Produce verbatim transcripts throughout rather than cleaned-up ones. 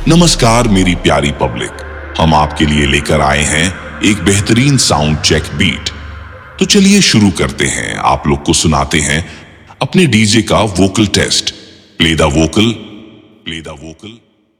नमस्कार मेरी प्यारी पब्लिक, हम आपके लिए लेकर आए हैं एक बेहतरीन साउंड चेक बीट। तो चलिए शुरू करते हैं। आप लोग को सुनाते हैं अपने डीजे का vocal test. Play the vocal, play the vocal.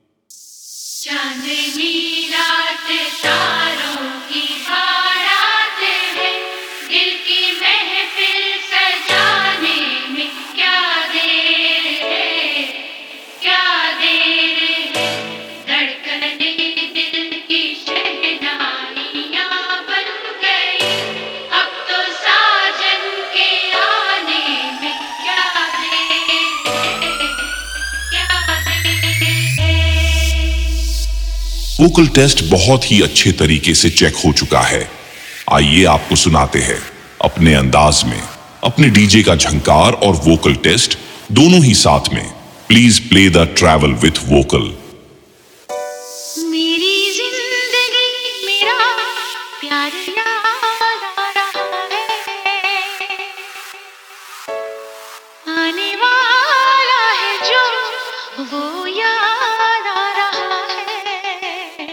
चांदनी रात तारों की बारात है, दिल की महफिल सजाने में क्या देर है, क्या देर है। धड़कने दिल की शहनाइयाँ बन गई, अब तो साजन के आने में क्या देर है, क्या देर है। वोकल टेस्ट बहुत ही अच्छे तरीके से चेक हो चुका है। आइए आपको सुनाते हैं अपने अंदाज में अपने डीजे का झंकार और वोकल टेस्ट दोनों ही साथ में। Please play the travel with vocal. मेरी जिंदगी मेरा प्यार याद आ रहा है, आने वाला है जो वो याद आ रहा है।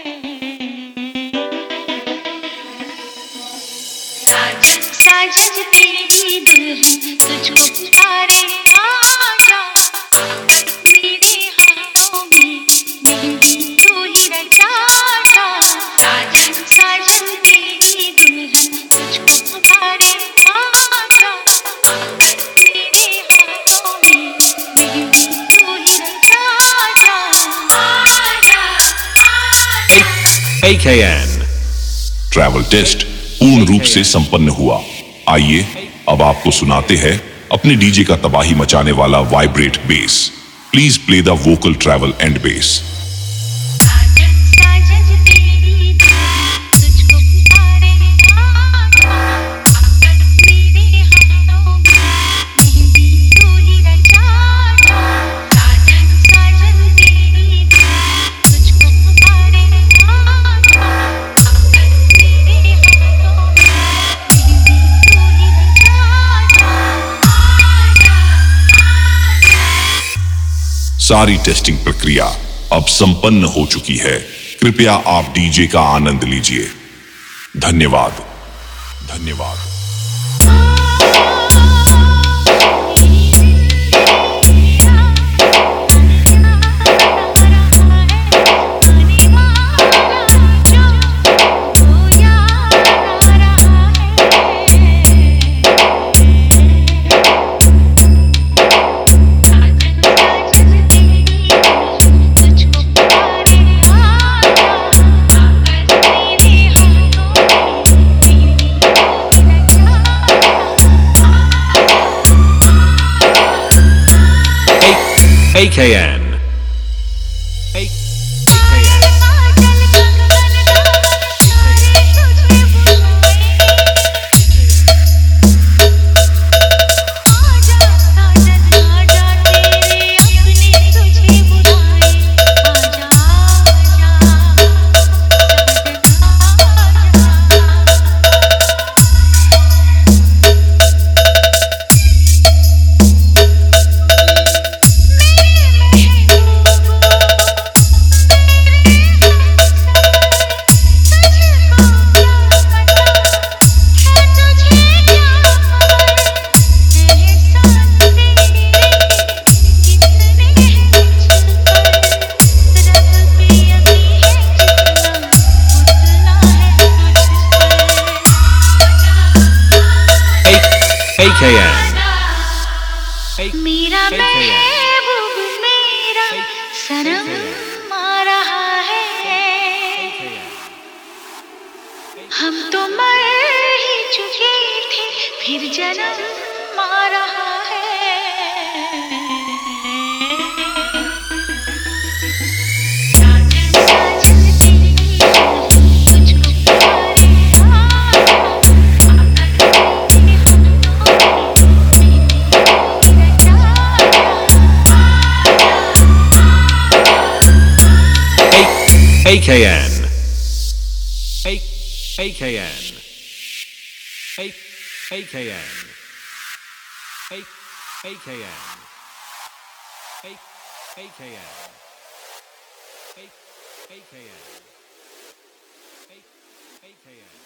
साजन साजन तेरी दुल्हन तुझको पुकारे, आजा मेरे हाथों में मेहंदी तू ही रचा जा। साजन साजन तेरी दुल्हन तुझको पुकारे, आजा मेरे हाथों में मेहंदी तू ही रचा जा। आजा आजा। A K N travel test पूर्ण रूप से संपन्न हुआ। आइए अब आपको सुनाते हैं अपने डीजे का तबाही मचाने वाला vibrate bass. Please play the vocal travel and bass. साजन साजन तेरी दुल्हन तुझको पुकारे, आजा मेरे हाथों में मेहंदी तू ही रचा जा। साजन साजन तेरी दुल्हन तुझको पुकारे, आजा मेरे हाथों में मेहंदी तू ही रचा जा। आजा आजा। सारी टेस्टिंग प्रक्रिया अब संपन्न हो चुकी है। कृपया आप डीजे का आनंद लीजिए। धन्यवाद, धन्यवाद। A K N A K N मेरा महबूब मेरा सनम आ रहा है, हम तो मर ही चुके थे फिर जन्म आ रहा है। साजन साजन तेरी दुल्हन तुझको पुकारे, आजा मेरे हाथों में मेहंदी तू ही रचा जा। A K N A A K N A A K N A A K N A A K N A A K N. A- AKN.